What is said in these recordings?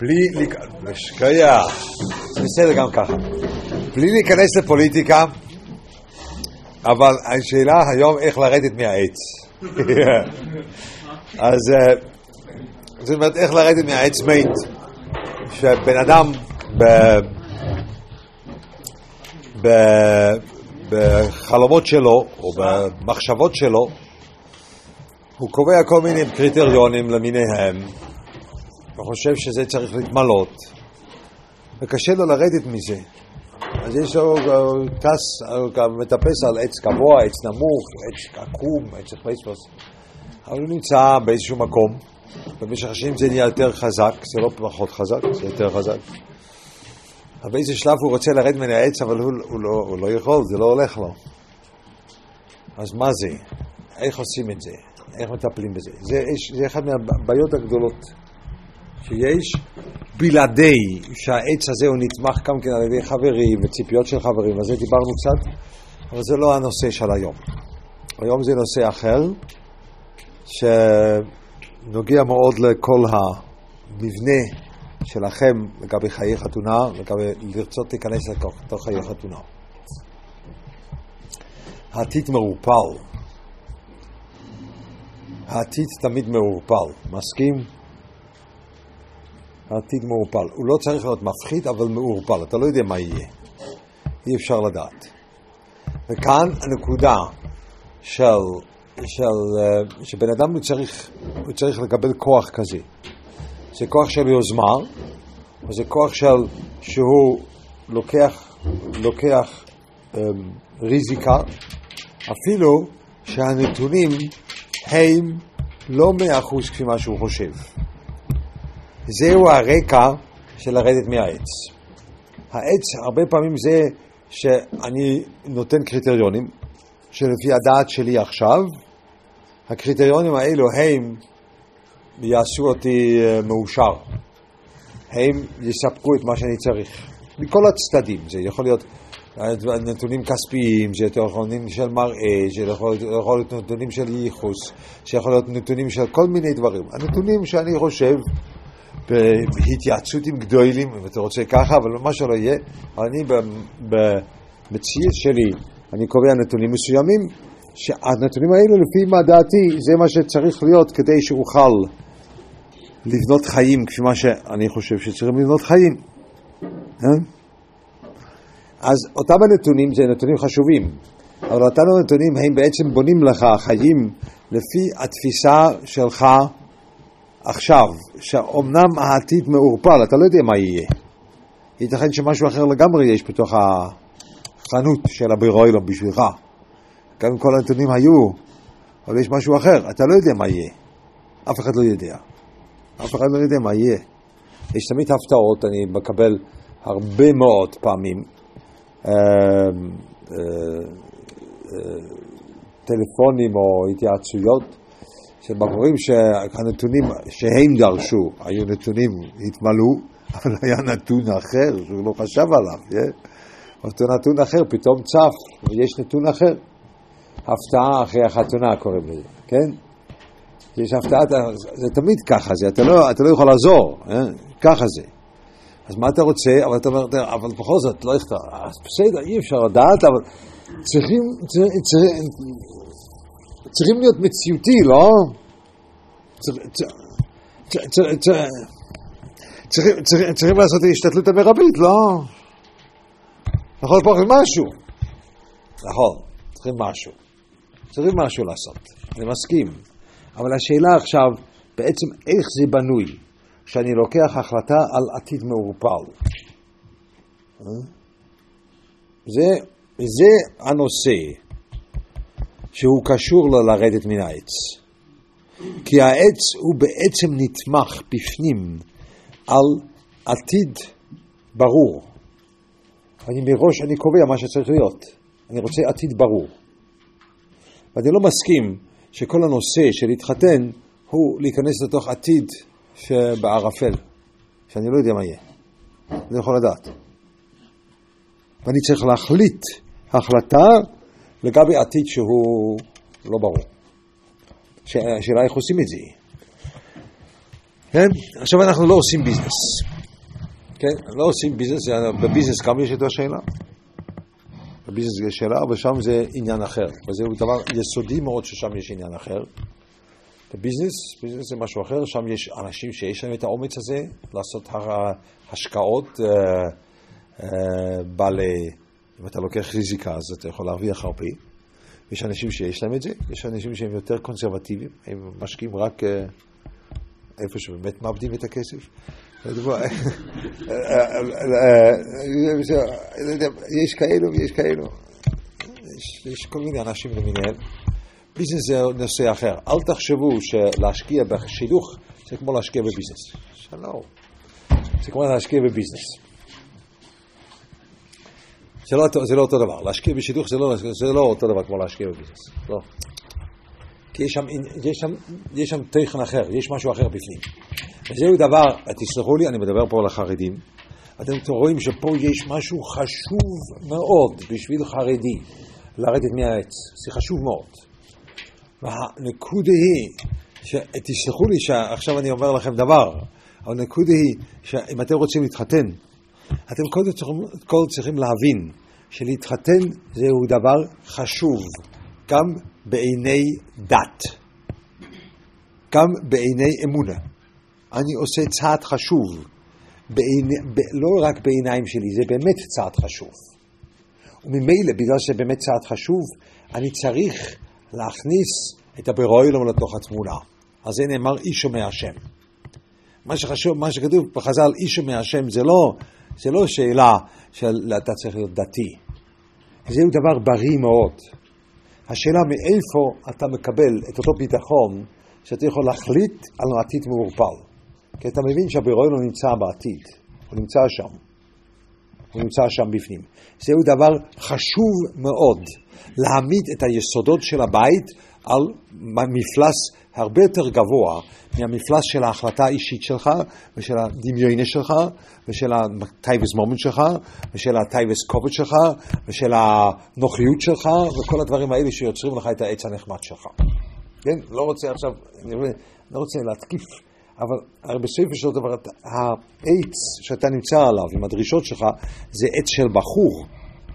בלי בסדר גם ככה, בלי להיכנס לפוליטיקה, אבל השאלה היום איך לרדת מהעץ. אז זאת אומרת איך לרדת מהעץ מיינט, שבן אדם בחלומות שלו או במחשבות שלו הוא קובע כל מיני קריטריונים למיניהם, הוא חושב שזה צריך להתמלות וקשה לו לרדת מזה. אז יש לו מטפס על עץ גבוה, עץ נמוך, עץ עקום, עץ פרספוס, אבל הוא נמצא באיזשהו מקום. במשך השנים זה נהיה יותר חזק, זה לא פחות חזק, זה יותר חזק. אבל באיזה שלב הוא רוצה לרד מן העץ, אבל הוא לא יכול, זה לא הולך לו. אז מה זה? איך עושים את זה? איך מטפלים בזה? זה אחד מהבעיות הגדולות שיש, בלעדי שהעץ הזה הוא נתמך גם כן על ידי חברים וציפיות של חברים, על זה דיברנו קצת, אבל זה לא הנושא של היום. היום זה נושא אחר, שנוגע מאוד לכל המבנה שלכם לגבי חיי חתונה, לגבי לרצות להיכנס לתוך חיי חתונה. העתיד מעורפל. העתיד תמיד מעורפל. מסכים? העתיד מעורפל. הוא לא צריך להיות מפחיד, אבל מעורפל. אתה לא יודע מה יהיה. אי אפשר לדעת. וכאן הנקודה שבן אדם הוא צריך לקבל כוח כזה. זה כוח של יוזמה, או זה כוח שהוא לוקח ריזיקה, אפילו שהנתונים הם לא 100% כפי מה שהוא חושב. זהו הרקע של לרדת מהעץ. העץ הרבה פעמים זה שאני נותן קריטריונים, שלפי הדעת שלי עכשיו, הקריטריונים האלו הם יעשו אותי מאושר. הם יספקו את מה שאני צריך. מכל הצדדים. זה יכול להיות נתונים כספיים, זה יכול להיות נתונים של מראה, זה יכול להיות נתונים של ייחוס, זה יכול להיות נתונים של כל מיני דברים. הנתונים שאני חושב, בהתייעצות עם גדולים, אם אתה רוצה ככה, אבל מה שלא יהיה, אני במציאות שלי, אני קובע נתונים מסוימים, שהנתונים האלו לפי מה דעתי, זה מה שצריך להיות כדי שאוכל לבנות חיים כפי מה שאני חושב שצריכים לבנות חיים. אז אותם הנתונים זה נתונים חשובים, אבל אותם הנתונים הם בעצם בונים לך חיים לפי התפיסה שלך עכשיו, שאומנם העתיד מעורפל, אתה לא יודע מה יהיה. ייתכן שמשהו אחר לגמרי יש בתוך החנות של הבירוילום בשבילך. גם אם כל הנתונים היו, אבל יש משהו אחר, אתה לא יודע מה יהיה. אף אחד לא יודע. אף אחד לא יודע מה יהיה. יש תמיד הפתעות, אני מקבל הרבה מאוד פעמים טלפונים או התייעצויות של בחורים שהנתונים שהם דרשו, היו נתונים התמלאו, אבל היה נתון אחר שהוא לא חשב עליו. אותו נתון אחר פתאום צף, ויש נתון אחר. הפתעה אחרי החתונה קוראים לזה, כן? יש הפתעה, זה תמיד ככה, אתה לא יכול לעזור, ככה זה. אז מה אתה רוצה? אבל אתה אומר, אבל בכל זאת, לא יכתוב, בסדר, אי אפשר לדעת, אבל צריכים להיות מציאותי, לא? צריכים לעשות השתתלות המרבית, לא? יכול לפחות משהו. נכון, צריכים משהו לעשות, אני מסכים. אבל השאלה עכשיו, בעצם איך זה בנוי, שאני לוקח החלטה על עתיד מעורפל. זה הנושא שהוא קשור לו לרדת מן העץ. כי העץ הוא בעצם נתמך בפנים על עתיד ברור. מראש אני קובע מה שצריך להיות. אני רוצה עתיד ברור. ואני לא מסכים שכל הנושא של להתחתן הוא להיכנס לתוך עתיד שבערפל, שאני לא יודע מה יהיה. אני יכול לדעת. ואני צריך להחליט החלטה לגבי עתיד שהוא לא ברור. השאלה איך עושים את זה. כן? עכשיו אנחנו לא עושים ביזנס. כן, לא עושים ביזנס, בביזנס גם יש את השאלה. בביזנס יש שאלה, אבל שם זה עניין אחר. וזה דבר יסודי מאוד ששם יש עניין אחר. בביזנס זה משהו אחר, שם יש אנשים שיש להם את האומץ הזה, לעשות השקעות בעלי, אם אתה לוקח ריזיקה, אז אתה יכול להרוויח הרבה. יש אנשים שיש להם את זה, יש אנשים שהם יותר קונסרבטיביים, הם משקיעים רק איפה שבאמת מאבדים את הכסף. יש כאלו ויש כאלו. יש כל מיני אנשים למיניהם. ביזנס זה נושא אחר. אל תחשבו שלהשקיע בשידוך זה כמו להשקיע בביזנס. שלא. זה כמו להשקיע בביזנס. זה לא אותו דבר. להשקיע בשידוך זה לא אותו דבר כמו להשקיע בביזנס. לא. כי יש שם תכן אחר, יש משהו אחר בפנים. וזהו דבר, תסלחו לי, אני מדבר פה על החרדים. אתם רואים שפה יש משהו חשוב מאוד בשביל חרדי לרדת מהעץ. זה חשוב מאוד. והנקודה היא, תסלחו לי שעכשיו אני אומר לכם דבר, אבל הנקודה היא שאם אתם רוצים להתחתן, אתם קודם צריכים להבין שלהתחתן זהו דבר חשוב, גם בעיני דת, גם בעיני אמונה. אני עושה צעד חשוב, לא רק בעיניים שלי, זה באמת צעד חשוב. וממילא, בגלל שבאמת צעד חשוב, אני צריך להכניס את הברואים לתוך התמונה. אז זה נאמר איש שומע השם. מה שכתוב בחז"ל איש שומע השם זה לא שאלה של אתה צריך להיות דתי. זהו דבר בריא מאוד. השאלה מאיפה אתה מקבל את אותו ביטחון שאתה יכול להחליט על עתיד מעורפל. כי אתה מבין שהברואים לא נמצא בעתיד. הוא נמצא שם. הוא נמצא שם בפנים. זהו דבר חשוב מאוד. להעמיד את היסודות של הבית על מפלס הרבה יותר גבוה מהמפלס של ההחלטה האישית שלך ושל הדמיון שלך ושל הטייבס מומנט שלך ושל הטייבס קובץ שלך ושל הנוחיות שלך וכל הדברים האלה שיוצרים לך את העץ הנחמד שלך. כן? לא רוצה עכשיו, לא רוצה להתקיף, אבל בסופו של דבר העץ שאתה נמצא עליו עם הדרישות שלך זה עץ של בחור.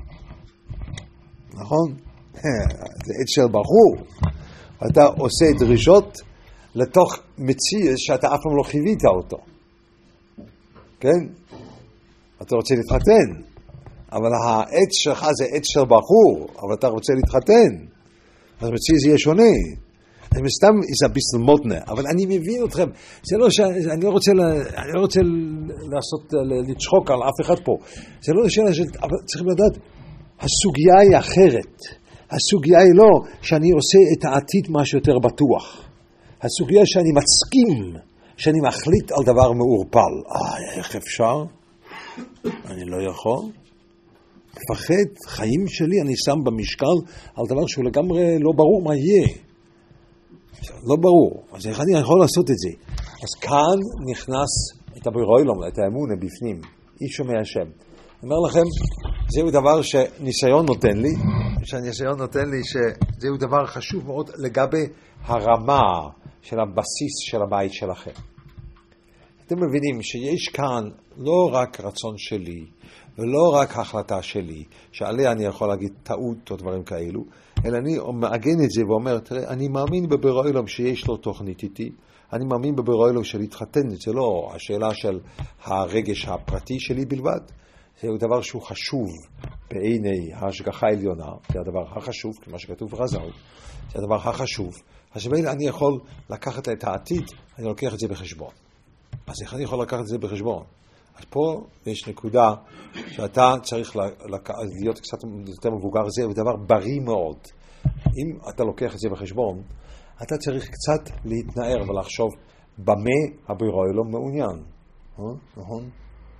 נכון? זה עץ של בחור. אתה עושה דרישות לתוך מציאות שאתה אף פעם לא חיווית אותו. כן? אתה רוצה להתחתן, אבל העץ שלך זה עץ של בחור, אבל אתה רוצה להתחתן. אז מציאות זה יהיה שונה. אני מסתם איזה ביסל מותנה, אבל אני מבין אתכם. זה לא אני לא רוצה לעשות, לצחוק על אף אחד פה. זה לא שאלה אבל צריכים לדעת, הסוגיה היא אחרת. הסוגיה היא לא שאני עושה את העתיד משהו יותר בטוח. הסוגיה שאני מסכים, שאני מחליט על דבר מעורפל. איך אפשר? אני לא יכול. מפחד, חיים שלי אני שם במשקל על דבר שהוא לגמרי לא ברור מה יהיה. לא ברור. אז איך אני יכול לעשות את זה? אז כאן נכנס את הברוילום, את האמונה בפנים. איש שומע השם. אני אומר לכם, זהו דבר שניסיון נותן לי, שזהו דבר חשוב מאוד לגבי הרמה של הבסיס של הבית שלכם. אתם מבינים שיש כאן לא רק רצון שלי, ולא רק החלטה שלי, שעליה אני יכול להגיד טעות או דברים כאלו, אלא אני מעגן את זה ואומר, תראה, אני מאמין בברוילום שיש לו תוכנית איתי, אני מאמין בברוילום של להתחתן, זה לא השאלה של הרגש הפרטי שלי בלבד, זהו דבר שהוא חשוב בעיני ההשגחה העליונה, זה הדבר החשוב, כמו שכתוב בחז"ל, זה הדבר החשוב. אז שבאמת אני יכול לקחת את העתיד, אני לוקח את זה בחשבון. אז איך אני יכול לקחת את זה בחשבון? אז פה יש נקודה שאתה צריך להיות קצת יותר מבוגר, זה דבר בריא מאוד. אם אתה לוקח את זה בחשבון, אתה צריך קצת להתנער ולחשוב במה הבורא לא מעוניין. נכון?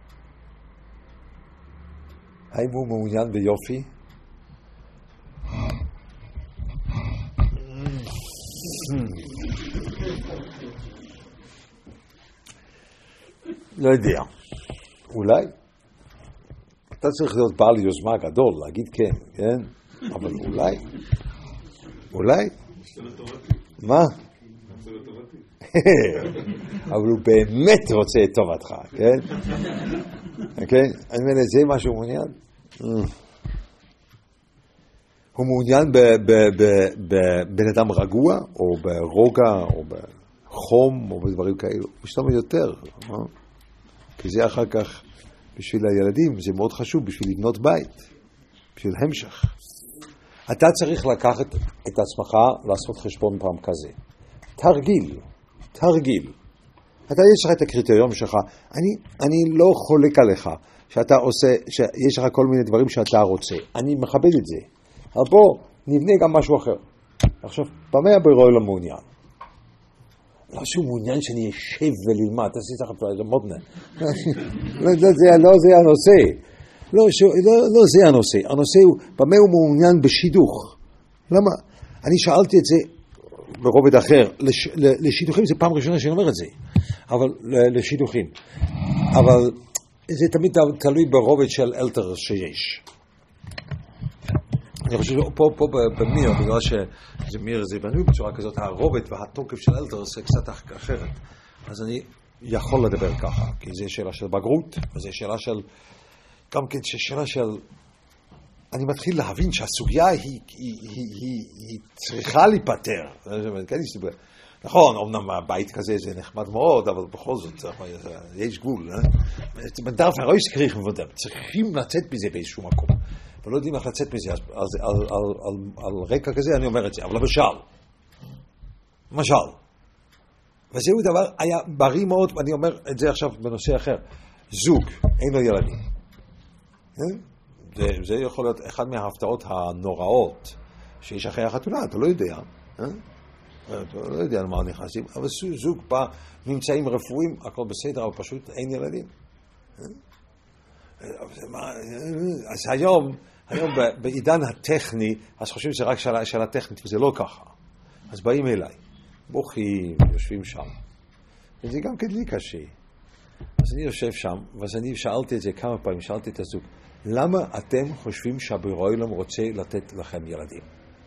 האם הוא מעוניין ביופי? לא יודע. אולי. אתה צריך להיות בעל יוזמה גדול, להגיד כן? אבל אולי? מה? אבל הוא באמת רוצה את טובתך, כן? אוקיי? אני אומר, זה מה שהוא מעוניין? הוא מעוניין בבן אדם רגוע, או ברוגע, או בחום, או בדברים כאלו. הוא משתמש יותר, כי זה אחר כך, בשביל הילדים, זה מאוד חשוב, בשביל לבנות בית, בשביל המשך. אתה צריך לקחת את עצמך, לעשות חשבון פעם כזה. תרגיל. אתה יש לך את הקריטריון שלך, אני לא חולק עליך, שאתה עושה, שיש לך כל מיני דברים שאתה רוצה. אני מכבד את זה. אבל בוא, נבנה גם משהו אחר. עכשיו, במה הבורא לא מעוניין? לא שהוא מעוניין שאני אשב וללמד, תעשי לך מודנה. לא זה הנושא. לא זה הנושא. הנושא הוא, במה הוא מעוניין בשידוך? למה? אני שאלתי את זה ברובד אחר. לשידוכים זה פעם ראשונה שאני אומר את זה. אבל לשידוכים. אבל זה תמיד תלוי ברובד של אלתר שיש. אני חושב פה במיר, בגלל שזה מיר זה בנוי בצורה כזאת, הרובד והתוקף של אלתר זה קצת אחרת. אז אני יכול לדבר ככה, כי זה שאלה של בגרות, וזה שאלה של, גם כן שאלה של, אני מתחיל להבין שהסוגיה היא צריכה להיפטר. נכון, אמנם הבית כזה זה נחמד מאוד, אבל בכל זאת יש גבול. דווקא לא ישכריך מבודם, צריכים לצאת בזה באיזשהו מקום. ולא יודעים איך לצאת מזה, אז על רקע כזה אני אומר את זה, אבל למשל, וזהו דבר, היה בריא מאוד, ואני אומר את זה עכשיו בנושא אחר, זוג, אין לו ילדים. זה יכול להיות אחד מההפתעות הנוראות, שיש אחרי החתונה, אתה לא יודע, אתה לא יודע על מה נכנסים, אבל זוג בא, נמצאים רפואיים, הכל בסדר, אבל פשוט אין ילדים. אז היום בעידן הטכני, אז חושבים שזה רק שאלה טכנית, וזה לא ככה. אז באים אליי, בוכים, יושבים שם. וזה גם כדלי קשה. אז אני יושב שם, ואז אני שאלתי את זה כמה פעמים, שאלתי את הזוג, למה אתם חושבים שהבורא עולם רוצה לתת לכם ילדים?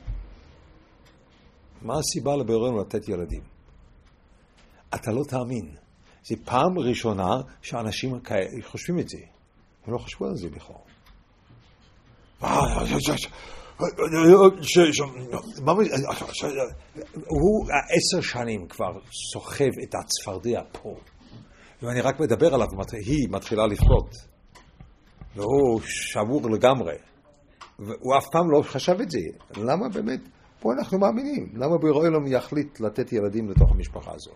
מה הסיבה לבורא עולם לתת ילדים? אתה לא תאמין. זה פעם ראשונה שאנשים חושבים את זה. הם לא חשבו על זה בכלל. הוא 10 שנים כבר סוחב את הצפרדע פה. ואני רק מדבר עליו, היא מתחילה לפלוט. והוא שבור לגמרי. והוא אף פעם לא חשב את זה. למה באמת? פה אנחנו מאמינים. למה בורא עולם יחליט לתת ילדים לתוך המשפחה הזו?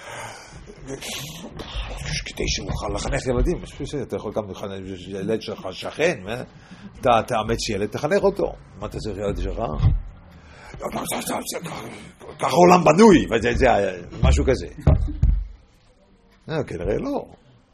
כדי שנוכל לחנך ילדים. אתה יכול גם לחנך ילד שלך שכן, אתה תאמץ ילד, תחנך אותו. מה אתה צריך ילד שלך? ככה עולם בנוי, זה משהו כזה. כנראה לא.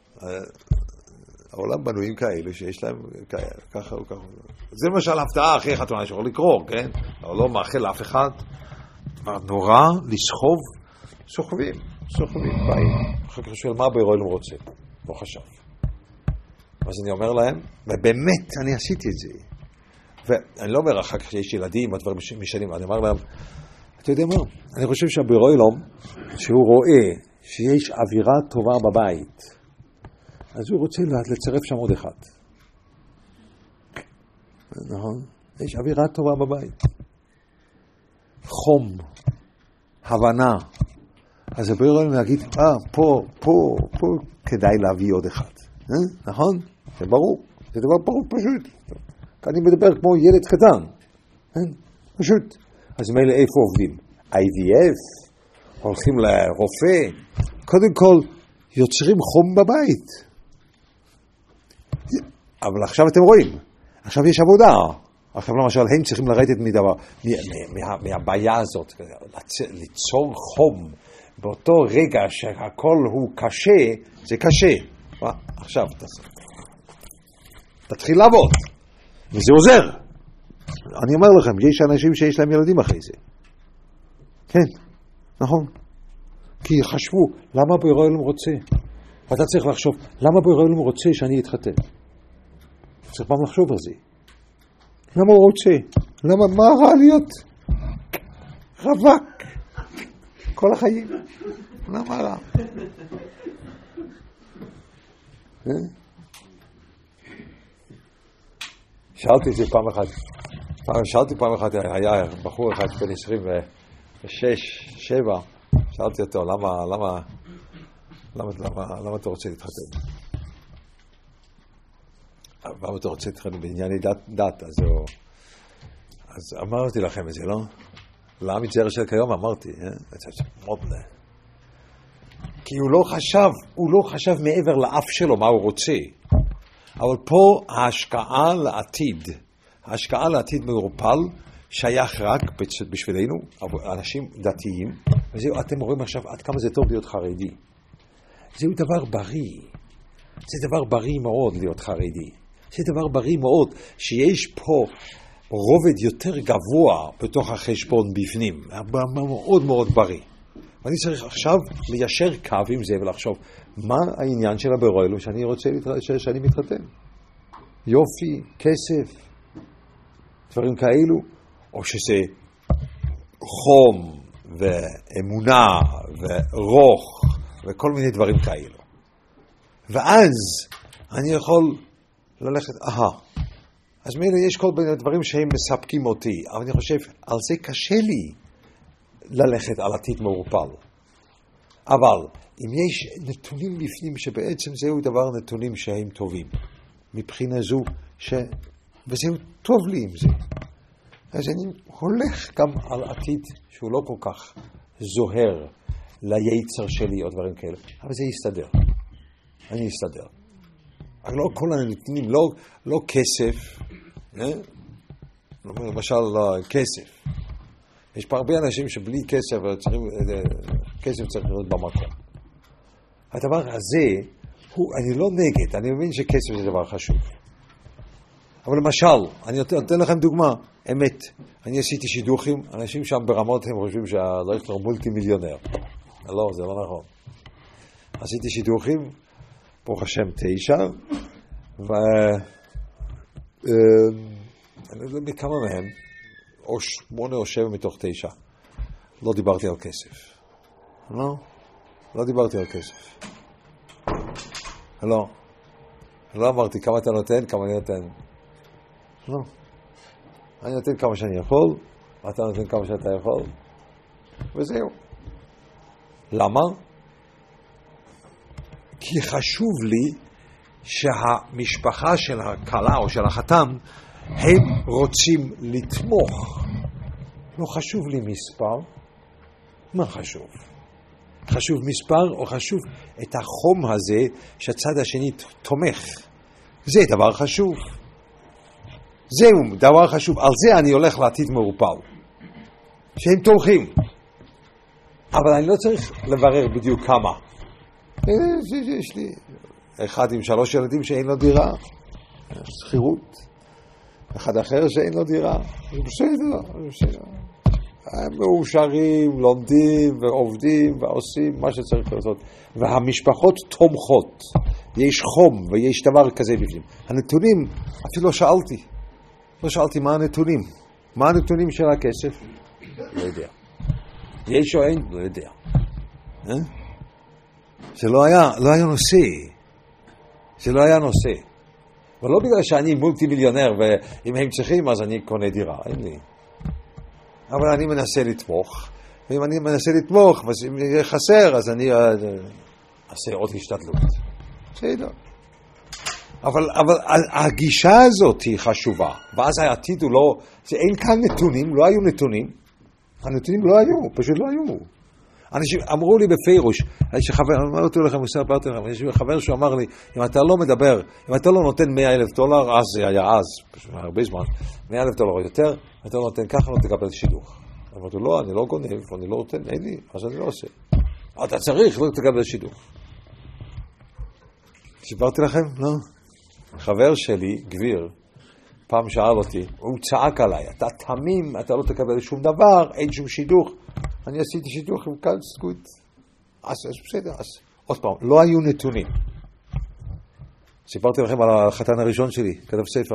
העולם בנויים כאלה שיש להם ככה או ככה. זה למשל הפתעה אחרי חתונה שיכול לקרוא, כן? אבל לא מאחל לאף אחד. דבר נורא לסחוב, סוחבים באים. אחר כך שואל מה בורא עולם רוצה. לא חשב. אז אני אומר להם, ובאמת אני עשיתי את זה. ואני לא אומר אחר כך שיש ילדים, הדברים משנים, אני אומר להם, אתה יודע מה? אני חושב שהבורא עולם, שהוא רואה שיש אווירה טובה בבית, אז הוא רוצה לצרף שם עוד אחד. נכון? יש אווירה טובה בבית. חום, הבנה. אז הבורא עולם להגיד, פה כדאי להביא עוד אחד. נכון? זה ברור. זה דבר ברור פשוט. אני מדבר כמו ילד קטן. פשוט. אז מילא איפה עובדים? IVF? הולכים לרופא? קודם כל, יוצרים חום בבית. אבל עכשיו אתם רואים. עכשיו יש עבודה. עכשיו למשל, הם צריכים לרדת מהבעיה הזאת. ליצור חום. באותו רגע שהכל הוא קשה, זה קשה. עכשיו תתחיל לעבוד. וזה עוזר. אני אומר לכם, יש אנשים שיש להם ילדים אחרי זה. כן, נכון. כי חשבו, למה בורא עולם רוצה? ואתה צריך לחשוב, למה בורא עולם רוצה שאני אתחתן? צריך פעם לחשוב על זה. למה הוא רוצה? מה רע להיות? רווק. כל החיים. למה רע? שאלתי את זה פעם אחת. שאלתי פעם אחת, היה בחור אחד בן 26, 7, שאלתי אותו, למה אתה רוצה להתחתן? למה אתה רוצה להתחתן בענייני דת? אז אמרתי לכם את זה, לא? לעם יצר של כיום אמרתי, כי הוא לא חשב מעבר לאף שלו מה הוא רוצה. אבל פה ההשקעה לעתיד מעורפל שייך רק בשבילנו, אנשים דתיים, וזהו, אתם רואים עכשיו עד כמה זה טוב להיות חרדי. זהו דבר בריא. זה דבר בריא מאוד להיות חרדי. זה דבר בריא מאוד שיש פה רובד יותר גבוה בתוך החשבון בפנים. מאוד מאוד בריא. ואני צריך עכשיו ליישר קו עם זה ולחשוב מה העניין של הבורא אלו שאני רוצה שאני מתחתן. יופי, כסף, דברים כאלו, או שזה חום ואמונה ורוח וכל מיני דברים כאלו. ואז אני יכול ללכת, אז מילא יש כל מיני דברים שהם מספקים אותי, אבל אני חושב, על זה קשה לי ללכת על עתיד מעורפל. אבל אם יש נתונים בפנים שבעצם זהו דבר נתונים שהם טובים, מבחינה זו וזהו טוב לי עם זה. אז אני הולך גם על עתיד שהוא לא כל כך זוהר ליצר שלי או דברים כאלה, אבל זה יסתדר. אני אסתדר. אבל לא כל הנתונים, לא כסף, למשל לא כסף. יש פה הרבה אנשים שבלי כסף צריך להיות במקום. הדבר הזה, אני לא נגד, אני מבין שכסף זה דבר חשוב. אבל למשל, אני נותן לכם דוגמה, אמת, אני עשיתי שידוכים, אנשים שם ברמות הם חושבים שלא יש לו מולטי מיליונר. לא, זה לא נכון. עשיתי שידוכים, ברוך השם 9, אני לא יודע מכמה מהם, או 8 או 7 מתוך 9, לא דיברתי על כסף. לא דיברתי על כסף. לא אמרתי כמה אתה נותן, כמה אני נותן. לא. אני נותן כמה שאני יכול, ואתה נותן כמה שאתה יכול, וזהו. למה? כי חשוב לי שהמשפחה של הכלה או של החתן, הם רוצים לתמוך. לא חשוב לי מספר. מה חשוב? חשוב מספר או חשוב את החום הזה שהצד השני תומך. זה דבר חשוב. זהו דבר חשוב. על זה אני הולך לעתיד מעורפל. שהם תומכים. אבל אני לא צריך לברר בדיוק כמה. יש לי אחד עם 3 ילדים שאין לו דירה. שכירות. אחד אחר שאין לו דירה. זה בסדר. הם מאושרים, לומדים ועובדים ועושים מה שצריך לעשות. והמשפחות תומכות. יש חום ויש דבר כזה בפנים. הנתונים, אפילו לא שאלתי מה הנתונים. מה הנתונים של הכסף? לא יודע. יש או אין? לא יודע. זה לא היה נושא. זה לא היה נושא. אבל לא בגלל שאני מולטי מיליונר ואם הם צריכים אז אני קונה דירה. אין לי. אבל אני מנסה לתמוך. ואם אני מנסה לתמוך ואם יהיה חסר אז אני אעשה עוד השתדלות. בסדר. אבל הגישה הזאת היא חשובה. ואז העתיד הוא לא... אין כאן נתונים, לא היו נתונים. הנתונים לא היו, פשוט לא היו. אנשים אמרו לי בפירוש, אמרתי לכם, יש חבר שהוא אמר לי, אם אתה לא מדבר, אם אתה לא נותן $100,000, אז זה היה אז, הרבה זמן, $100,000 או יותר, אתה לא נותן ככה, לא תקבל שידוך. אמרתי, לא, אני לא גונב, אני לא נותן, אין לי, אז אני לא עושה. אתה צריך, לא תקבל שידוך. סיפרתי לכם? לא. חבר שלי, גביר, פעם שאל אותי, הוא צעק עליי, אתה תמים, אתה לא תקבל שום דבר, אין שום שידוך. אני עשיתי שידוך עם כאן סקוט. אז בסדר, אז עוד פעם, לא היו נתונים. סיפרתי לכם על החתן הראשון שלי, כתב ספר.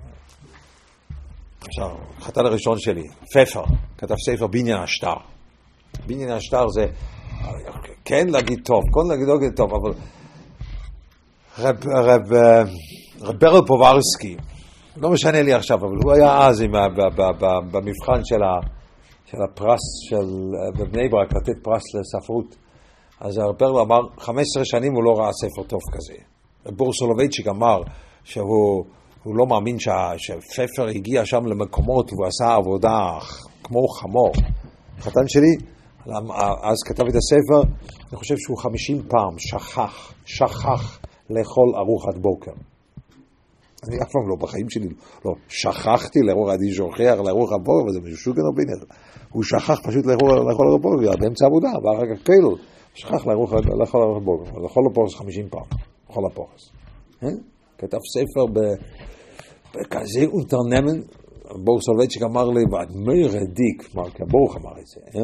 עכשיו, החתן הראשון שלי, פפר, כתב ספר בניין השטר. בניין השטר זה, כן להגיד טוב, כן להגיד טוב, אבל רב ברל פוברסקי, לא משנה לי עכשיו, אבל הוא היה אז במבחן של הפרס בבני ברק, לתת פרס לספרות. אז רב ברל אמר, 15 שנים הוא לא ראה ספר טוב כזה. בור סולובייצ'יק אמר שהוא לא מאמין שהספר הגיע שם למקומות והוא עשה עבודה כמו חמור. החתן שלי, אז כתב את הספר, אני חושב שהוא 50 פעם שכח לאכול ארוחת בוקר. אני אף פעם לא, בחיים שלי לא שכחתי לאכול, אני שוכח לארוחת בוקר, וזה משהו שוגן או בינר. הוא שכח פשוט לאכול ארוחת בוקר, באמצע עבודה, ואחר כך כאילו, שכח לאכול ארוחת בוקר, לאכול לפורס 50 פעם, לאכול לפורס. כתב ספר בכזה אונטרנמן, בור סולובייצ'יק אמר לי, ואדמיר רדיק, מרקה ברוך אמר את זה,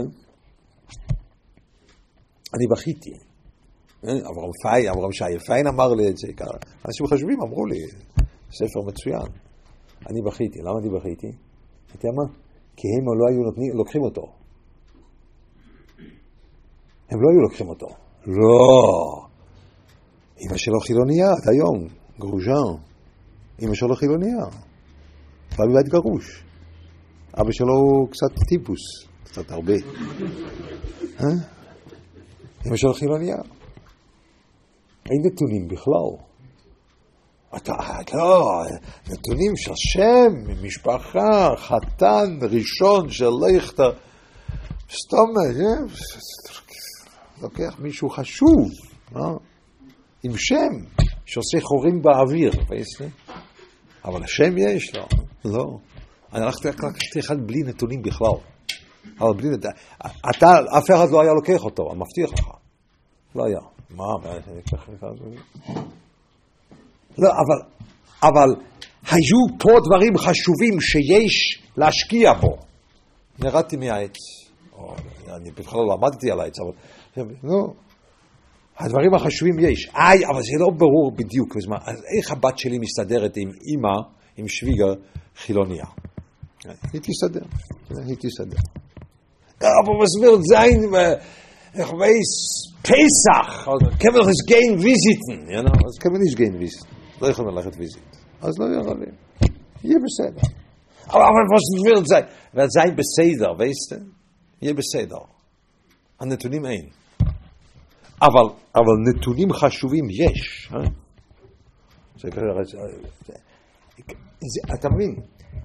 אני בכיתי. אברהם שי פיין אמר לי את זה, אנשים חשובים אמרו לי, ספר מצוין. אני בכיתי, למה אני בכיתי? אתה יודע מה? כי הם לא היו לוקחים אותו. הם לא היו לוקחים אותו. לא. אמא שלו חילוניה, עד היום, גרוז'ן. אמא שלו חילוניה. אבל הוא היה גרוש. אבא שלו הוא קצת טיפוס, קצת הרבה. אמא שלו חילוניה. אין נתונים בכלל. לא, נתונים של שם, משפחה, חתן, ראשון של ליכטר. סתום, לוקח מישהו חשוב, עם שם, שעושה חורים באוויר, אבל השם יש לו, לא. אני הלכתי לקחתי אחד בלי נתונים בכלל. אבל בלי נתונים, אף אחד לא היה לוקח אותו, אני מבטיח לך. לא היה. מה? לא, אבל היו פה דברים חשובים שיש להשקיע בו. ירדתי מהעץ. אני בכלל לא למדתי על העץ, אבל לא. הדברים החשובים יש. אבל זה לא ברור בדיוק. אז איך הבת שלי מסתדרת עם אמא, עם שוויגר חילוניה? היא תסתדר. אבל מסביר זין איך weiß פסח, kann man nicht gehen visiten, אז kann man nicht gehen visiten. לא יכולים ללכת ויזיט. אז לא יכולים. יהיה בסדר. אבל was wird sein? wird sein בסדר, weißt du? יהיה בסדר. הנתונים אין. אבל נתונים חשובים יש. אתה מבין?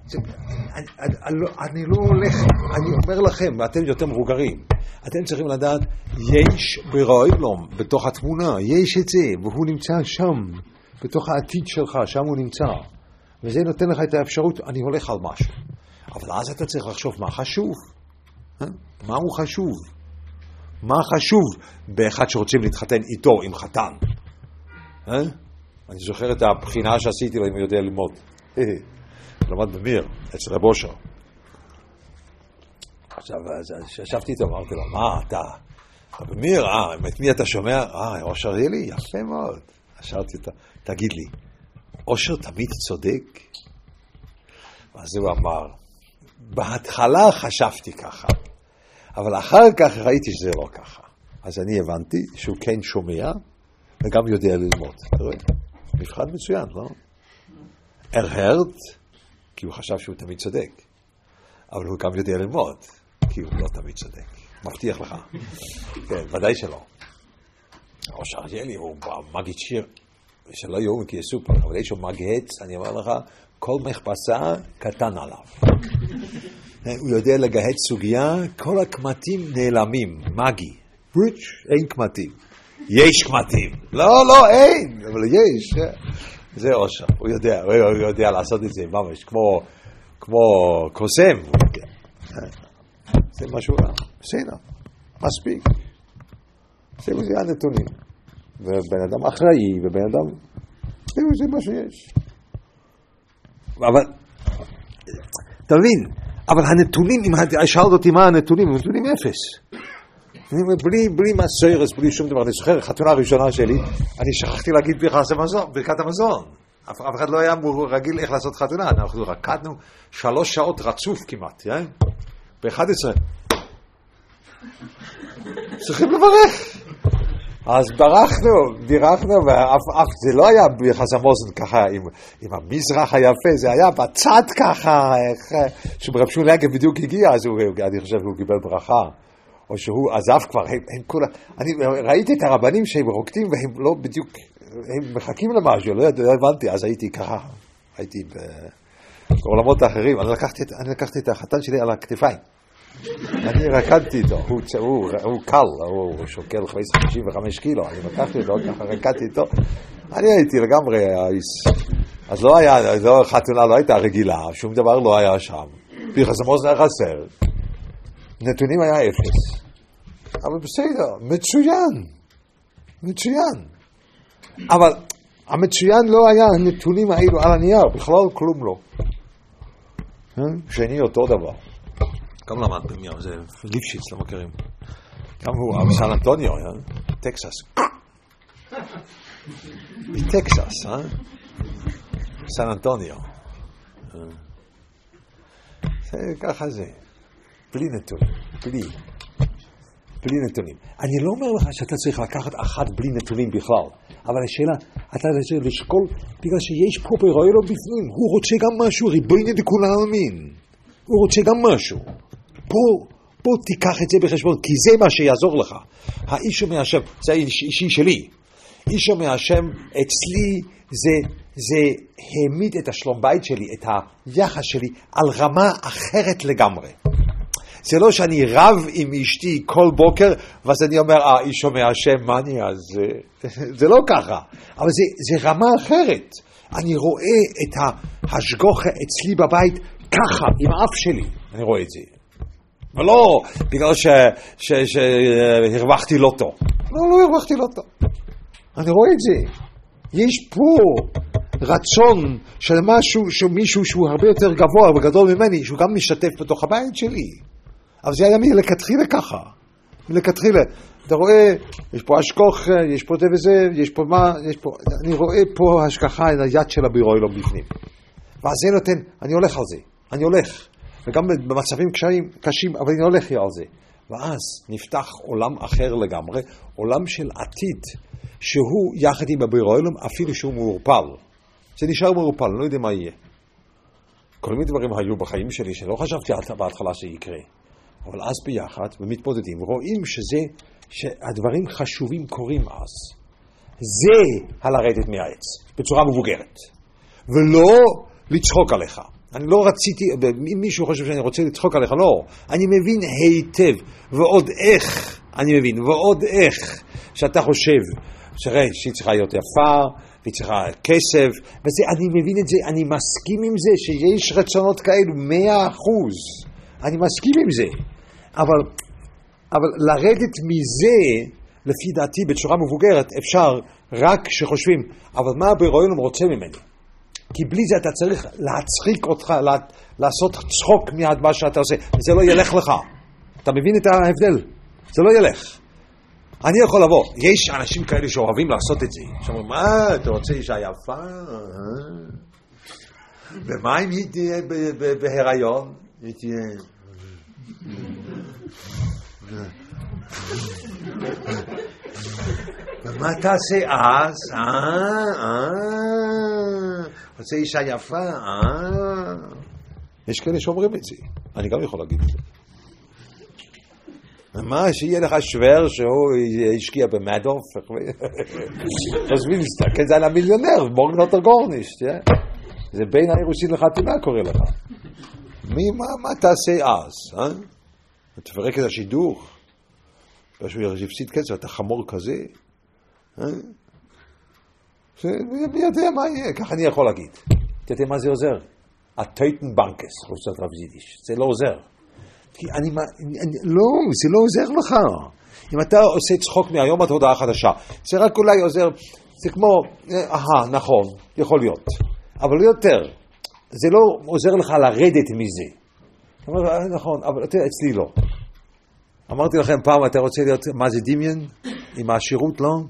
אני לא הולך, אני אומר לכם, ואתם יותר מבוגרים, אתם צריכים לדעת, יש בראילום, בתוך התמונה, יש את זה, והוא נמצא שם, בתוך העתיד שלך, שם הוא נמצא, וזה נותן לך את האפשרות, אני הולך על משהו. אבל אז אתה צריך לחשוב מה חשוב. מה הוא חשוב? מה חשוב באחד שרוצים להתחתן איתו, עם חתן? אני זוכר את הבחינה שעשיתי לו, אם הוא יודע ללמוד. למד במיר, אצל רב אושר. עכשיו, ישבתי איתו, אמרתי לו, מה אתה? במיר, את מי אתה שומע? אושר ילי, יפה מאוד. שאלתי אותו, תגיד לי, אושר תמיד צודק? אז הוא אמר, בהתחלה חשבתי ככה, אבל אחר כך ראיתי שזה לא ככה. אז אני הבנתי שהוא כן שומע, וגם יודע ללמוד. מבחן מצוין, לא? הרהרד, כי הוא חשב שהוא תמיד צודק. אבל הוא גם יודע ללמוד, כי הוא לא תמיד צודק. מבטיח לך. כן, ודאי שלא. אושר ילי, הוא מגיד שיר, שלא יאום כי יסופר, אבל יש הוא מגהץ, אני אומר לך, כל מחפשה קטן עליו. הוא יודע לגהץ סוגיה, כל הקמטים נעלמים, מגי. ברוץ', אין קמטים. יש קמטים. לא, אין, אבל יש. זה אושר, הוא יודע לעשות את זה ממש, כמו קוסם. זה משהו רע. בסדר, מספיק. זה הנתונים. ובן אדם אחראי, ובן אדם, זה מה שיש. אבל, תבין, אבל הנתונים, אם שאלת אותי מה הנתונים, הנתונים אפס. בלי מסוירס, בלי שום דבר. אני זוכר, חתונה הראשונה שלי, אני שכחתי להגיד ברכת המזון. אף אחד לא היה רגיל איך לעשות חתונה. אנחנו רקדנו 3 שעות רצוף כמעט, ב-11. צריכים לברך. אז בירכנו, ואף זה לא היה בחסם אוזן ככה עם המזרח היפה, זה היה בצד ככה, שברב שמואל להגב בדיוק הגיע, אז אני חושב שהוא קיבל ברכה, או שהוא עזב כבר, אני ראיתי את הרבנים שהם רוקדים, והם לא בדיוק, הם מחכים למשהו, לא הבנתי, אז הייתי ככה, הייתי בעולמות האחרים, אני לקחתי את החתן שלי על הכתפיים, אני רקדתי איתו, הוא קל, הוא שוקל 55 קילו, אני לקחתי אותו, ככה רקדתי איתו, אני הייתי לגמרי, אז לא היה, חתונה לא הייתה רגילה, שום דבר לא היה שם, בחסם אוזן היה חסר, נתונים היה אפס, אבל בסדר, מצוין, אבל המצוין לא היה הנתונים האלו על הנייר, בכלל כלום לא, שני אותו דבר. גם למד במיון, זה ליפשיץ, לא מכירים. גם הוא סן אנטוניו, טקסס. בטקסס, סן אנטוניו. ככה זה. בלי נתונים. אני לא אומר לך שאתה צריך לקחת אחת בלי נתונים בכלל, אבל השאלה, אתה צריך לשקול, בגלל שיש פה ברוילו בפנים, הוא רוצה גם משהו, ריבונו דכול העלמין. הוא רוצה גם משהו. פה תיקח את זה בחשבון, כי זה מה שיעזור לך. האיש מהשם, זה אישי שלי. איש מהשם אצלי זה העמיד את השלום בית שלי, את היחס שלי, על רמה אחרת לגמרי. זה לא שאני רב עם אשתי כל בוקר, ואז אני אומר, איש מהשם, מה אני אז? זה לא ככה. אבל זה רמה אחרת. אני רואה את ההשגוחה אצלי בבית ככה, עם האף שלי. אני רואה את זה. ולא בגלל שהרווחתי לוטו. לא הרווחתי לוטו. אני רואה את זה. יש פה רצון של משהו, שמישהו שהוא הרבה יותר גבוה וגדול ממני, שהוא גם משתף בתוך הבית שלי. אבל זה היה מלכתחילה ככה. מלכתחילה. אתה רואה, יש פה השכוח, יש פה זה וזה, יש פה מה, יש פה... אני רואה פה השכחה על היד של הבירוילו בפנים. ואז זה נותן, אני הולך על זה. אני הולך. וגם במצבים קשים, אבל אני הולך על זה. ואז נפתח עולם אחר לגמרי, עולם של עתיד, שהוא יחד עם הבירוילום, אפילו שהוא מעורפל. זה נשאר מעורפל, אני לא יודע מה יהיה. כל מיני דברים היו בחיים שלי, שלא חשבתי בהתחלה שיקרה. אבל אז ביחד, ומתמודדים, רואים שהדברים חשובים קורים אז. זה הלרדת מהעץ, בצורה מבוגרת. ולא לצחוק עליך. אני לא רציתי, אם מישהו חושב שאני רוצה לצחוק עליך, לא. אני מבין היטב, ועוד איך, אני מבין, ועוד איך, שאתה חושב, שהיא צריכה להיות יפה, והיא צריכה כסף, וזה, אני מבין את זה, אני מסכים עם זה, שיש רצונות כאלו, 100%. אני מסכים עם זה. אבל לרדת מזה, לפי דעתי, בצורה מבוגרת, אפשר רק שחושבים, אבל מה הבירוילום רוצה ממני? כי בלי זה אתה צריך להצחיק אותך, לעשות צחוק מה שאתה עושה. זה לא ילך לך. אתה מבין את ההבדל? זה לא ילך. אני יכול לבוא. יש אנשים כאלה שאוהבים לעשות את זה. שאומרים, מה, אתה רוצה אישה יפה? ומה אם היא תהיה בהיריון? היא תהיה... ומה תעשה אז? רוצה אישה יפה? יש כאלה שאומרים את זה. אני גם יכול להגיד את זה. מה, שיהיה לך שוור שהוא השקיע במדוף? חושבים, תסתכל, זה על המיליונר, מורגן אוטר גורנישט. זה בין האירוסין לחתונה קורא לך. מה תעשה אז? תפרק את השידוך. שהוא יפסיד כסף, אתה חמור כזה. מי יודע מה יהיה? ככה אני יכול להגיד. אתה יודע מה זה עוזר? הטויטנבנקס, רוצה רב זידיש. זה לא עוזר. לא, זה לא עוזר לך. אם אתה עושה צחוק מהיום עד הודעה חדשה, זה רק אולי עוזר, זה כמו, נכון, יכול להיות. אבל לא יותר. זה לא עוזר לך לרדת מזה. נכון, אבל אצלי לא. אמרתי לכם פעם, אתה רוצה להיות, מה זה דמיין? עם העשירות, לא?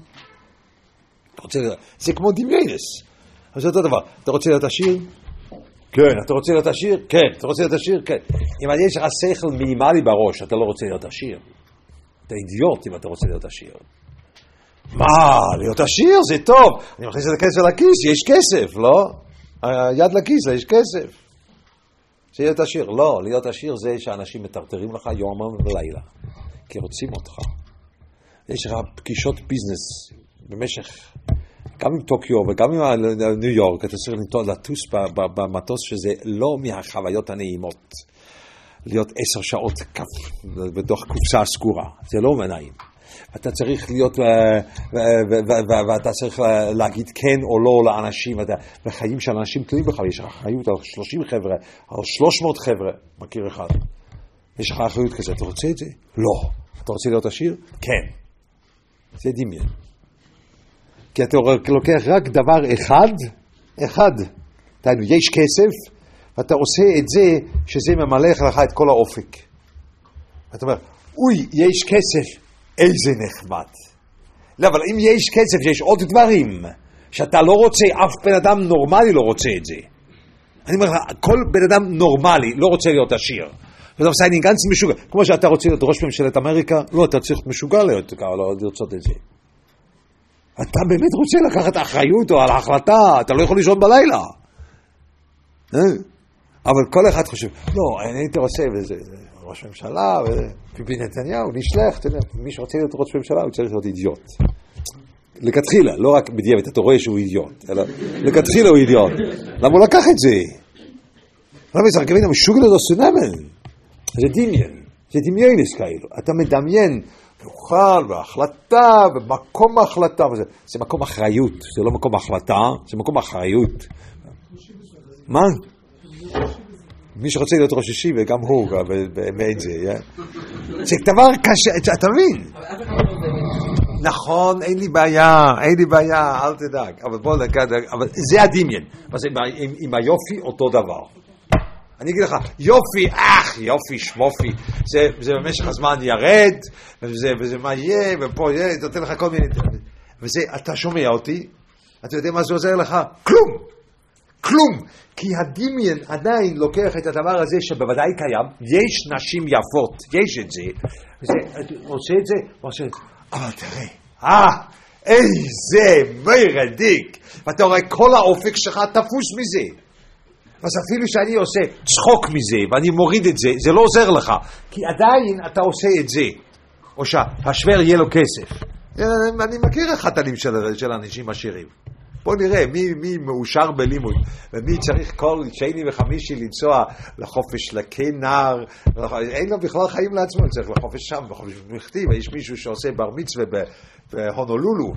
זה כמו דמיינס. אז זה אותו דבר. אתה רוצה להיות עשיר? כן. אתה רוצה להיות עשיר? כן. אתה רוצה להיות עשיר? כן. אם יש לך שכל מינימלי בראש, אתה לא רוצה להיות עשיר. אתה אידיוט אם אתה רוצה להיות עשיר. מה, להיות עשיר זה טוב. אני מכניס את הכסף לכיס, יש כסף, לא? היד לכיס, יש כסף. זה להיות עשיר. לא, להיות עשיר זה שאנשים מטרטרים לך יומם ולילה. כי רוצים אותך. יש לך פגישות ביזנס במשך, גם עם טוקיו וגם עם ניו יורק, אתה צריך לטוס במטוס שזה לא מהחוויות הנעימות. להיות 10 שעות בתוך קופסה סגורה. זה לא מנעים. אתה צריך להיות, ואתה צריך להגיד כן או לא לאנשים, וחיים של אנשים תלויים בך, יש לך אחריות על 30 חבר'ה, על 300 חבר'ה, מכיר אחד. יש לך אחריות כזה, אתה רוצה את זה? לא. אתה רוצה להיות עשיר? כן. זה דמיין. כי אתה לוקח רק דבר אחד, תראינו, יש כסף, ואתה עושה את זה, שזה ממלא לך את כל האופק. אתה אומר, אוי, יש כסף, איזה נחמד. לא, אבל אם יש כסף, יש עוד דברים, שאתה לא רוצה, אף בן אדם נורמלי לא רוצה את זה. אני אומר לך, כל בן אדם נורמלי לא רוצה להיות עשיר. ואתה עושה אני גנץ משוגע. כמו שאתה רוצה להיות ראש ממשלת אמריקה, לא, אתה צריך משוגע לרצות את זה. אתה באמת רוצה לקחת אחריות או על ההחלטה, אתה לא יכול לישון בלילה. אבל כל אחד חושב, לא, אני הייתי רוצה, וזה ראש ממשלה, וביבי נתניהו, נשלח, מי שרוצה להיות ראש ממשלה, הוא צריך להיות אידיוט. לכתחילה, לא רק בדיעבד, אתה רואה שהוא אידיוט, אלא לכתחילה הוא אידיוט. למה הוא לקח את זה? למה זה רכבים המשוגע לזה סונאמן? זה דמיין, זה דמיינס כאילו. אתה מדמיין, ואוכל, והחלטה, ומקום ההחלטה, זה מקום אחריות, זה לא מקום החלטה, זה מקום אחריות. מה? מי שרוצה להיות ראש אישי, וגם הוא, באמת זה, זה דבר קשה, אתה מבין? נכון, אין לי בעיה, אל תדאג, אבל בוא נקד, אבל זה הדמיין, עם היופי אותו דבר. אני אגיד לך, יופי, שמופי, זה במשך הזמן ירד, וזה מה יהיה, ופה יהיה, זה נותן לך כל מיני, וזה, אתה שומע אותי, אתה יודע מה זה עוזר לך? כלום, כי הדמיין עדיין לוקח את הדבר הזה שבוודאי קיים, יש נשים יפות, יש את זה, עושה את זה, אבל תראה, איזה מרדיק, ואתה רואה כל האופק שלך תפוס מזה, אז אפילו שאני עושה צחוק מזה, ואני מוריד את זה, זה לא עוזר לך, כי עדיין אתה עושה את זה, או שהשוור יהיה לו כסף. אני מכיר החתנים של אנשים עשירים. בוא נראה מי מאושר בלימוד, ומי צריך כל שני וחמישי לנסוע לחופש לקנר, אין לו בכלל חיים לעצמו, צריך לחופש שם, בחופש מכתיב, ויש מישהו שעושה בר מצווה בהונולולו,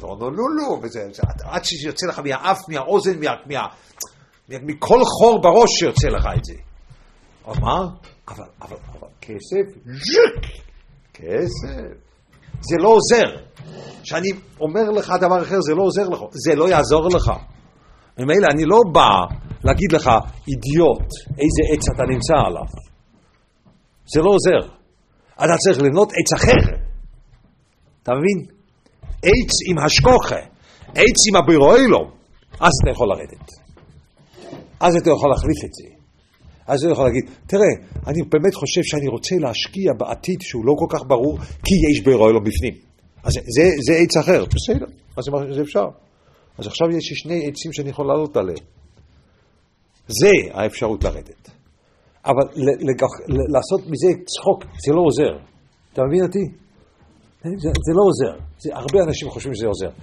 עד שיוצא לך מהאף, מהאוזן, מכל חור בראש שיוצא לך את זה. אבל מה? אבל כסף, כסף, זה לא עוזר. שאני אומר לך דבר אחר, זה לא עוזר לך, זה לא יעזור לך. ממילא אני לא בא להגיד לך, אידיוט, איזה עץ אתה נמצא עליו. זה לא עוזר. אתה צריך לבנות עץ אחר. אתה מבין? עץ עם השכוחה, עץ עם הבירוילום, אז אתה יכול לרדת. אז אתה יכול להחליף את זה. אז אתה יכול להגיד, תראה, אני באמת חושב שאני רוצה להשקיע בעתיד שהוא לא כל כך ברור, כי יש בירוילום בפנים. אז זה עץ אחר, בסדר, אז זה אפשר. אז עכשיו יש 2 עצים שאני יכול לעלות עליהם. זה האפשרות לרדת. אבל לעשות מזה צחוק, זה לא עוזר. אתה מבין אותי? זה לא עוזר. הרבה אנשים חושבים שזה עוזר.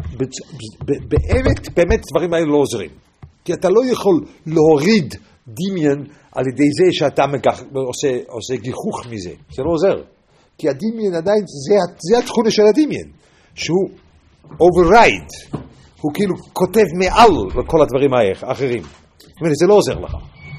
באמת דברים האלה לא עוזרים. כי אתה לא יכול להוריד דמיין על ידי זה שאתה עושה גיחוך מזה. זה לא עוזר. כי הדמיין עדיין, זה התכונה של הדמיין, שהוא override, הוא כאילו כותב מעל לכל הדברים האחרים. זאת אומרת, זה לא עוזר לך.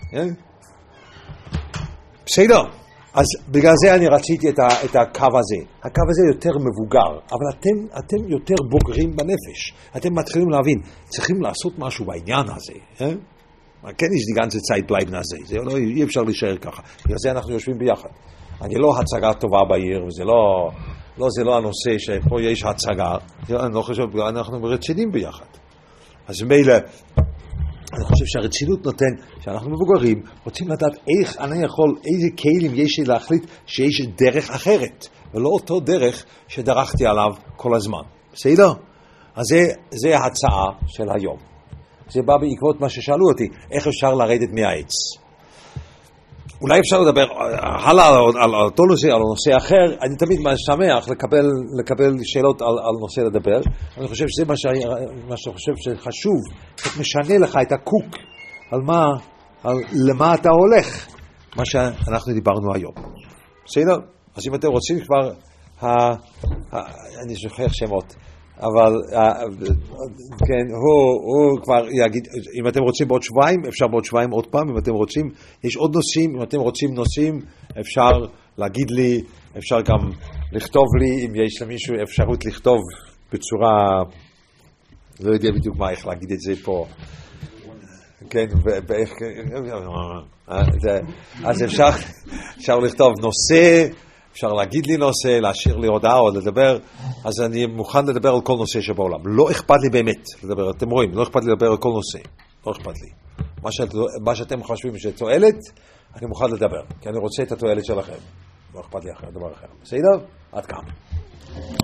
בסדר. אז בגלל זה אני רציתי את הקו הזה. הקו הזה יותר מבוגר, אבל אתם יותר בוגרים בנפש. אתם מתחילים להבין, צריכים לעשות משהו בעניין הזה. כן, יש לי ganze Zeit bleiben הזה. זה לא, אי אפשר להישאר ככה. בגלל זה אנחנו יושבים ביחד. אני לא הצגה טובה בעיר, וזה זה לא הנושא שפה יש הצגה. אני לא חושב, אנחנו רצינים ביחד. אז מילא, אני חושב שהרצינות נותן, שאנחנו מבוגרים, רוצים לדעת איך אני יכול, איזה כלים יש לי להחליט שיש דרך אחרת, ולא אותו דרך שדרכתי עליו כל הזמן. בסדר? אז זה ההצעה של היום. זה בא בעקבות מה ששאלו אותי, איך אפשר לרדת מהעץ. אולי אפשר לדבר הלאה על אותו נושא, על נושא אחר. אני תמיד שמח לקבל שאלות על נושא לדבר. אני חושב שזה מה שאני חושב שחשוב, איך משנה לך את הקוק, על למה אתה הולך, מה שאנחנו דיברנו היום. בסדר? אז אם אתם רוצים כבר, אני שוכח שמות, אבל כן, הוא כבר יגיד, אם אתם רוצים בעוד שבועיים, אפשר בעוד שבועיים עוד פעם, אם אתם רוצים, יש עוד נושאים, אם אתם רוצים נושאים, אפשר להגיד לי, אפשר גם לכתוב לי, אם יש למישהו אפשרות לכתוב בצורה, לא יודע בדיוק מה, איך להגיד את זה פה, כן, ואיך, אז אפשר לכתוב נושא, אפשר להגיד לי נושא, להשאיר לי הודעה או לדבר, אז אני מוכן לדבר על כל נושא שבעולם. לא אכפת לי באמת לדבר, אתם רואים, לא אכפת לי לדבר על כל נושא, לא אכפת לי. מה שאתם חושבים שתועלת, אני מוכן לדבר, כי אני רוצה את התועלת שלכם. לא אכפת לי אחר, דבר אחר. בסדר? עד כאן.